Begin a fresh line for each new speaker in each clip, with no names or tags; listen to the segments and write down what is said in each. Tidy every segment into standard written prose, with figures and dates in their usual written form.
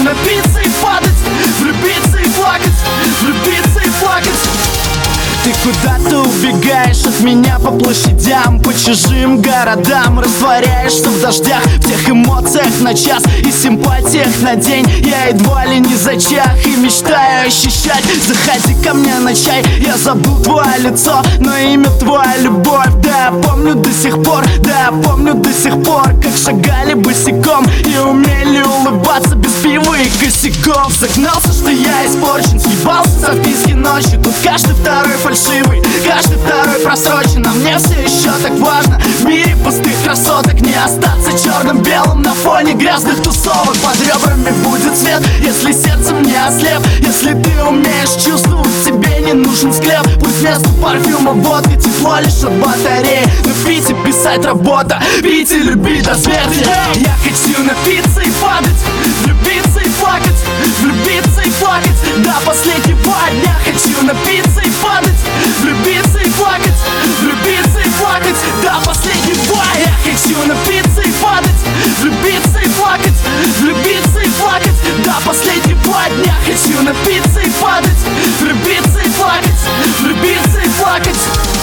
напиться и падать, влюбиться и плакать, влюбиться и плакать. Ты куда-то убегаешь от меня по площадям, по чужим городам, растворяешься в дождях, в тех эмоциях на час и симпатиях на день. Я едва ли не зачах и мечтаю ощущать. Заходи ко мне на чай, я забыл твое лицо, но имя твоя любовь. Да, я помню до сих пор, да, я помню до сих пор, как шагали босиком и умели улыбаться без пива и косяков. Загнался, что я испорчен, съебался со вписки ночью. Тут каждый второй фальшивый, каждый второй просрочен. А мне все еще так важно в мире пустых красоток не остаться черным-белым на фоне грязных тусовок. Под ребрами будет свет, если сердцем не ослеп. Если ты умеешь чувствовать, тебе не нужен склеп. Пусть вместо парфюма водка, тепло лишь от батареи. Но пить и писать работа, пить и любить до смерти. Я хочу напиться и падать, влюбиться и плакать, влюбиться и плакать. До последнего дня хочу напиться и падать, влюбиться и плакать, влюбиться и плакать. До последнего я хочу напиться и падать, влюбиться и плакать, влюбиться и плакать. До последнего дня хочу напиться и падать, влюбиться и плакать, влюбиться и плакать.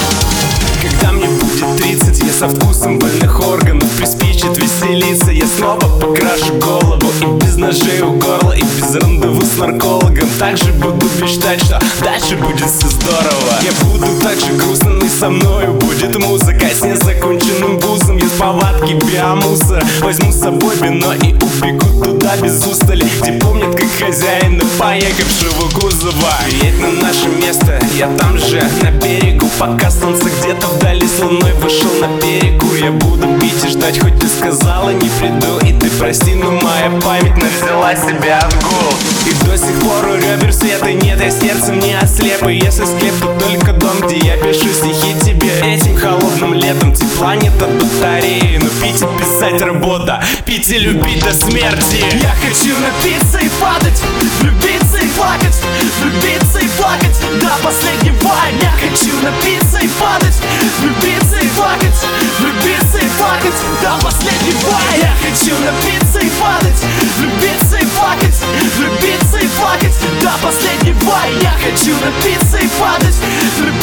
Когда мне будет 30, я со вкусом больных органов приспичит веселиться. Я снова покрашу голову и без ножей у горла, и без рандеву с наркологом. Также буду мечтать, что дальше будет все здорово. Я буду так же грустно, но и со мною будет музыка. С незаконченным вузом я с палатки биомусора возьму с собой вино и убегу туда без устали, где помнят как хозяина поехавшего кузова. Едь на наше место, я там же на берегу, пока солнце где-то вдали с луной вышел на перекур. Я буду пить и ждать, хоть ты сказала не приду. И ты прости, но моя память навзяла себя отгул. И до сих пор у ребер света нет, я сердцем не ослеп. И если склеп, то только дом, где я пишу стихи тебе. Этим холодным летом тепла нет от батареи. Но пить и писать работа, пить и любить до смерти.
Я хочу напиться и падать, влюбиться и плакать, влюбиться и плакать. До последнего дня хочу напиться и падать, влюбиться и плакать, влюбиться и плакать. До последнего я хочу напиться и падать, влюбиться и плакать, влюбиться и плакать. До последнего я хочу напиться и падать, влюбиться